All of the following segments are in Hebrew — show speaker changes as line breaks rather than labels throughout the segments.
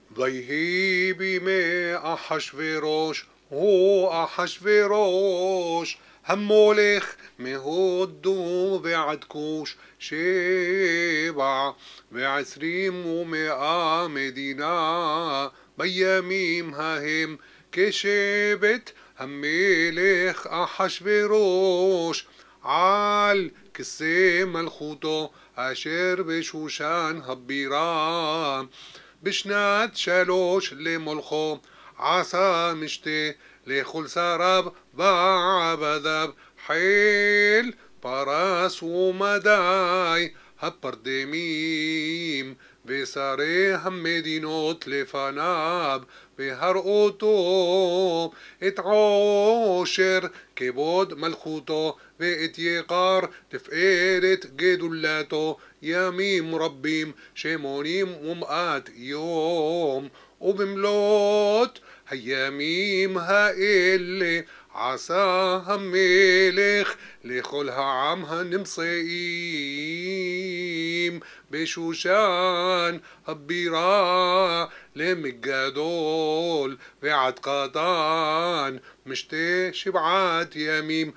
ויהי בימי אחשורוש, הוא אחשורוש, המולך מהודו ועד כוש, 27 מדינה, בימים ההם כשבט המלך אחשורוש, על כסא מלכותו אשר בשושן הבירה. בשנת 3 למולכו עשה משתה לכל שריו ועבדיו, חיל פרס ומדי הפרדמים ושרי המדינות לפניו, והראותו את עושר כבוד מלכותו ואת יקר תפארת גדולתו ימים רבים 80 יום. ובמלאת הימים האלה עשה המלך לכל העם הנמצאים בשושן הבירה למגדול ועד קטן משתה 7 ימים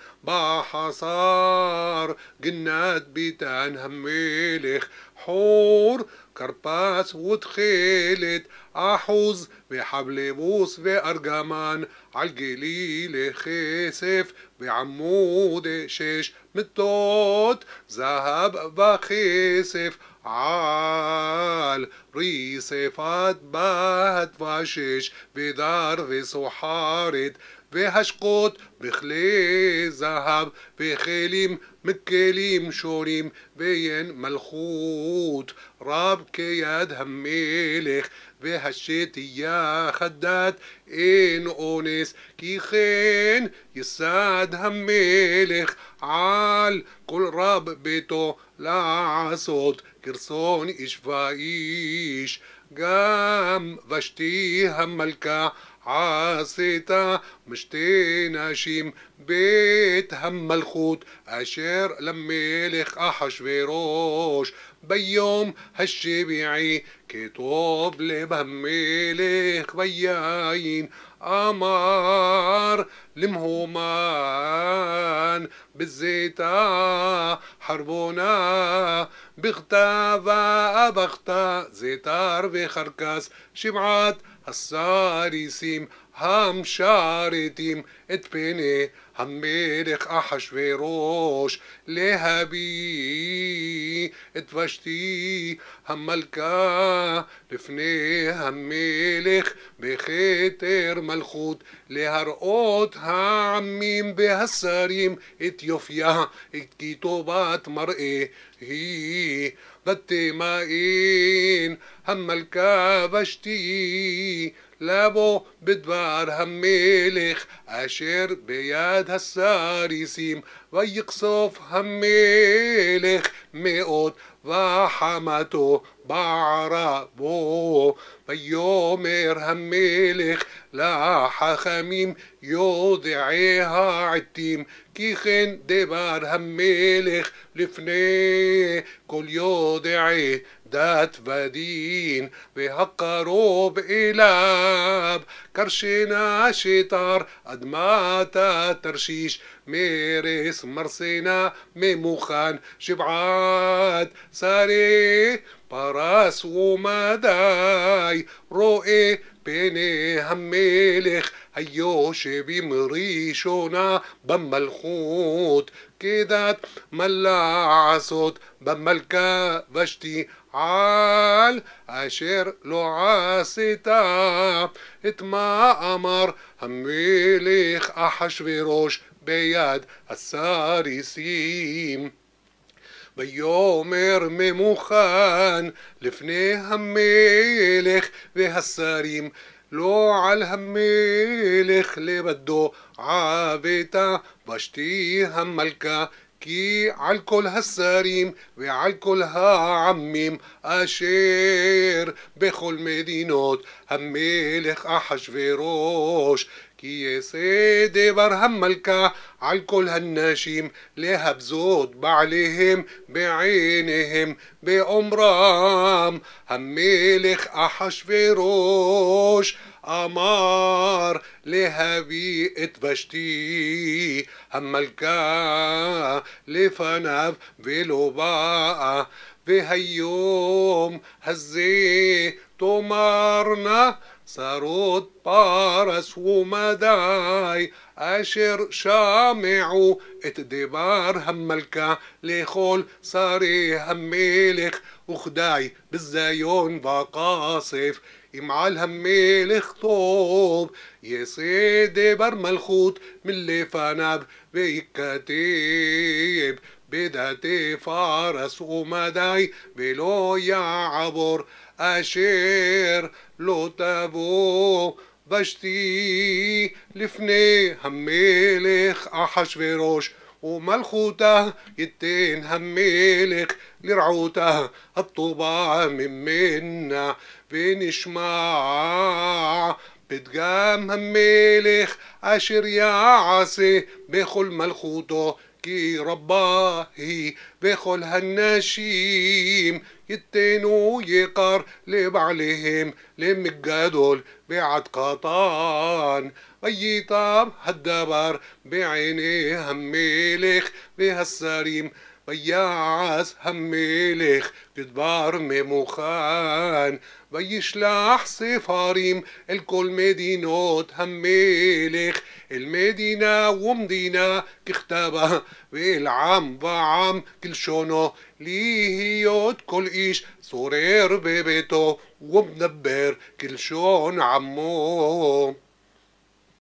בחצר גנת ביתן המלך, חור כרפס ותכלת אחוז וחבלבוס וארגמן על גליל כסף ועמוד 6 מיטות זהב וכסף על ריספת בת ושש ודר וסוחרת והשקות בכלי זהב וכלים מכלים שונים ואין מלכות רב כיד המלך והשתייה חדת אין אונס, כי כן יסד המלך על כל רב ביתו לעשות כרצון איש ואיש. גם ושתי המלכה עשתה משתי נשים בית המלכות אשר למלך אחשורוש ביום השביעי, כטוב לב המלך ויין אמר למהומן בזיתה חרבונה בכתבה בכתה זיתר וחרקס 7 הסריסים המשרתים את פני המלך אחשורוש להביא את ושתי המלכה לפני המלך בכתר מלכות, להראות העמים והשרים את יופייה, את כי טובת מראה היא. ותמאן המלכה ושתי לבוא בדבר המלך אשר ביד הסריסים, ויקסוף המלך מאוד וחמתו בערה בו. ויאמר המלך לחכמים יודעי העתים, כי כן דבר המלך לפני כל יודעי דת ודין, והקרוב אליו קרשנה שטר אדמתה תרשיש מרס מרסנה ממוכן 7 שרי פרס ומדי, רואה פני המלך היושבים ראשונה במלכות, כדת מה לעשות במלכה ושתי על אשר לא עשתה, את מה אמר המלך אחשורוש ביד הסריסים. ויאמר ממוכן לפני המלך והשרים, לא על המלך לבדו עבדה ושתי המלכה, כי על כל השרים ועל כל העמים אשר בכל מדינות המלך אחשורוש, كي يسيدي برهم ملكة عالكل هالناشيم لها بزود بعليهم بعينهم بأمرام هم ملك أحشفروش أمار لها بيئة بشتي هم ملكة لفنب بلوباء بهيوم هزي تمارنا صاروت بارس ومداي أشر شامعو اتدبار هم ملكة لخول صاري هم ملك وخداي بالزايون بقاصف يمعال هم ملك طوب يسيدي بر ملخوت من اللي فنب بيكتيب بداتي فارس ومداي بلو يعبر أشير لو تابو بشتي لفني هم ملك أحشفروش وملخوته يتين هم ملك لرعوته الطوبة منا بنشمع بتقام هم ملك أشر يا عاسي بخل ملخوته كي رباهي بخل هالنشيم يتينو يقر لبعلهم لمقادول بعد قطان بيطام هالدبر بعيني هم ملك بهالسريم بياعس هم ملك كدبار مموخان بيشلح سفاريم الكل مدينوت هم ملك المدينة ومدينة كختابة بالعام بعام كل شونو ليهيوت كل إيش صورير ببيتو وبنبر كل شون عمو